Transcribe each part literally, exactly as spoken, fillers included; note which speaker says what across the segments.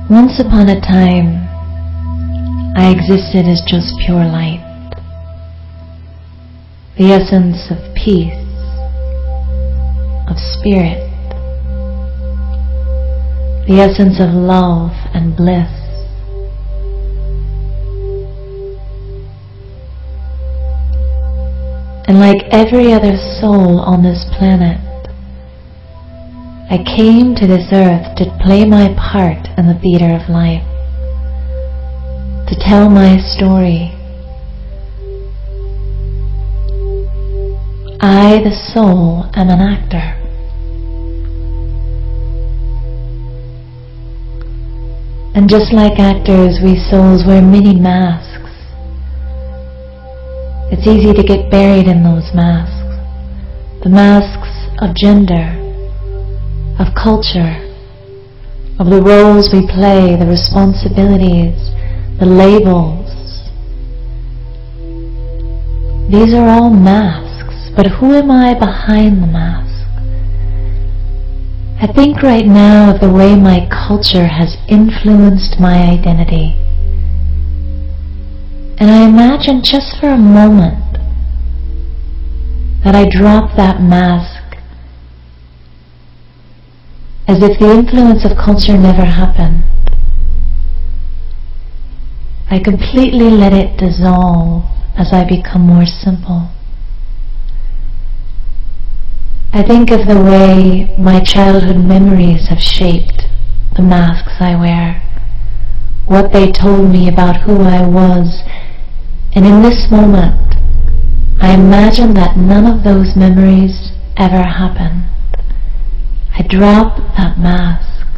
Speaker 1: Once upon a time, I existed as just pure light, the essence of peace, of spirit, the essence of love and bliss. And like every other soul on this planet, I came to this earth to play my part in the theater of life, to tell my story. I, the soul, am an actor. And just like actors, we souls wear many masks. It's easy to get buried in those masks. The masks of gender, of culture, of the roles we play, the responsibilities, the labels. These are all masks, but who am I behind the mask? I think right now of the way my culture has influenced my identity. And I imagine just for a moment that I drop that mask as if the influence of culture never happened. I completely let it dissolve as I become more simple. I think of the way my childhood memories have shaped the masks I wear, what they told me about who I was, and in this moment, I imagine that none of those memories ever happened. I drop that mask.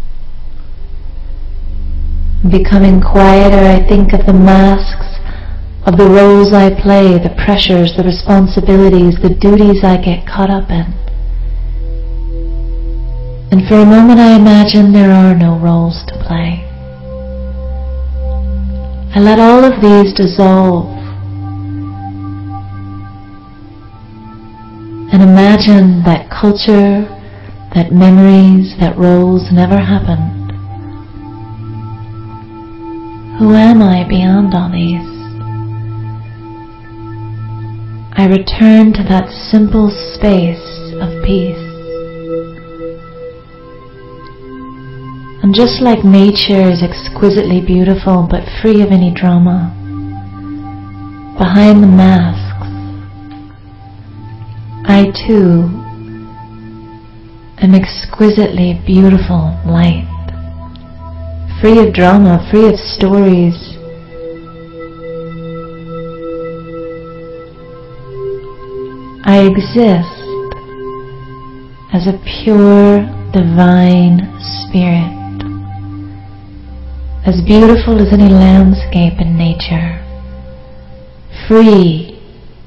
Speaker 1: Becoming quieter, I think of the masks of the roles I play, the pressures, the responsibilities, the duties I get caught up in. And for a moment I imagine there are no roles to play. I let all of these dissolve and imagine that culture, that memories, that roles never happened. Who am I beyond all these? I return to that simple space of peace. And just like nature is exquisitely beautiful but free of any drama, behind the masks, I too am exquisitely beautiful light, free of drama, free of stories. I exist as a pure, divine spirit, as beautiful as any landscape in nature, free.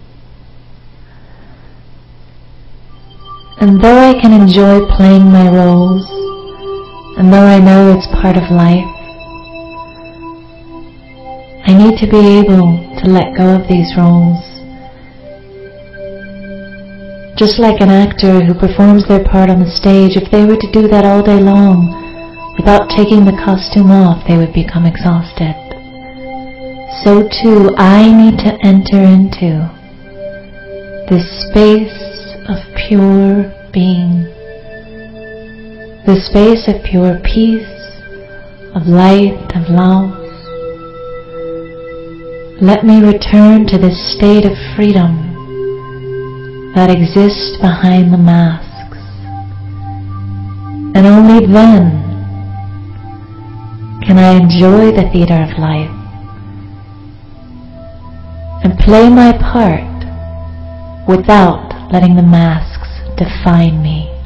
Speaker 1: And though I can enjoy playing my roles, and though I know it's part of life, I need to be able to let go of these roles. Just like an actor who performs their part on the stage, if they were to do that all day long, without taking the costume off, they would become exhausted. So too, I need to enter into this space of pure being, this space of pure peace, of light, of love. Let me return to this state of freedom that exists behind the masks, and only then can I enjoy the theater of life and play my part without letting the masks define me.